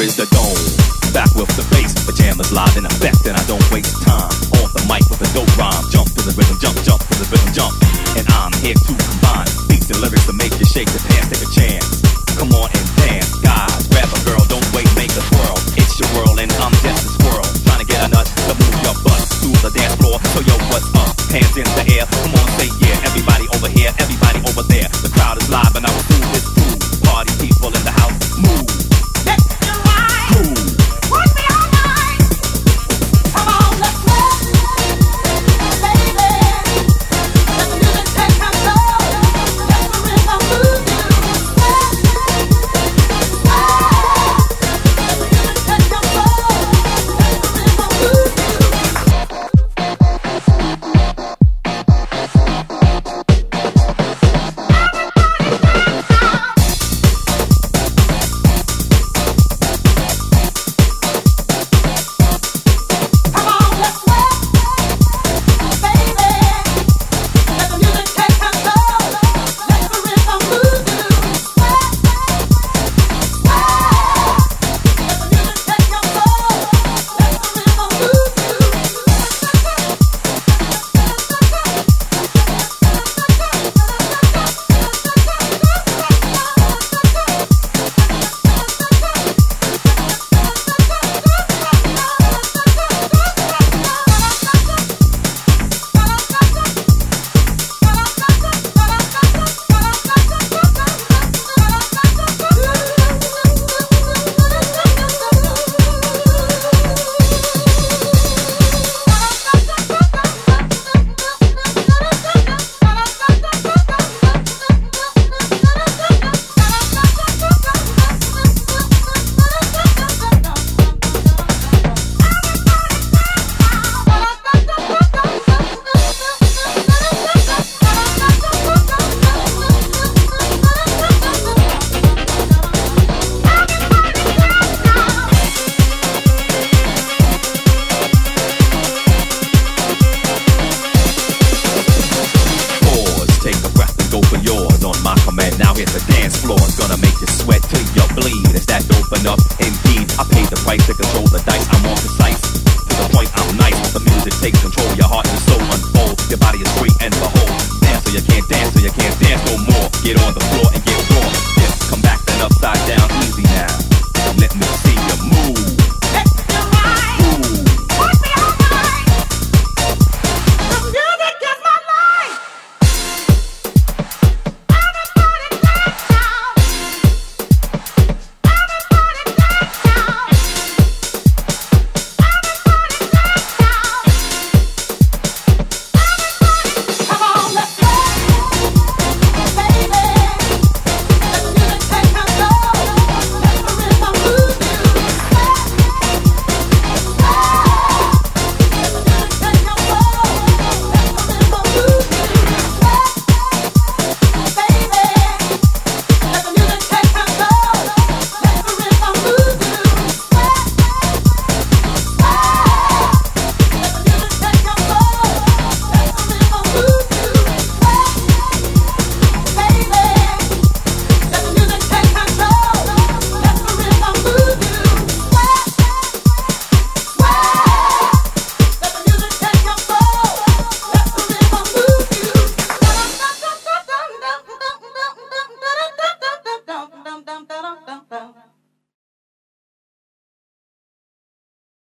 is the dome. Back with the bass, pajamas live in effect, and I don't waste time. On the mic with a dope rhyme, jump to the rhythm, jump to the rhythm, jump. And I'm here to combine beats and lyrics to make you shake your pants, take a chance. Come on and dance, guys, grab a girl, don't wait, make a twirl. It's your world and I'm just a squirrel, trying to get a nut to move your butt through the dance floor. So yo, what's up? Hands in the air, come on, say yeah. Everybody over here, everybody over there. The crowd is live and I'm through this groove. Party people in the house, move. Let's get right. Move. Work me all night. Come on, let's rock, baby. Let the music take control. Let the rhythm move you. Let the music take control. Let the rhythm move you. Now hit the dance floor, it's gonna make you sweat till you bleed. Is that dope enough? Indeed, I paid the price to control the dice. I'm more precise, to the point I'm nice. The music takes control, your heart and soul unfold. Your body is free and behold. Dance so you can't dance no more. Get on the floor and get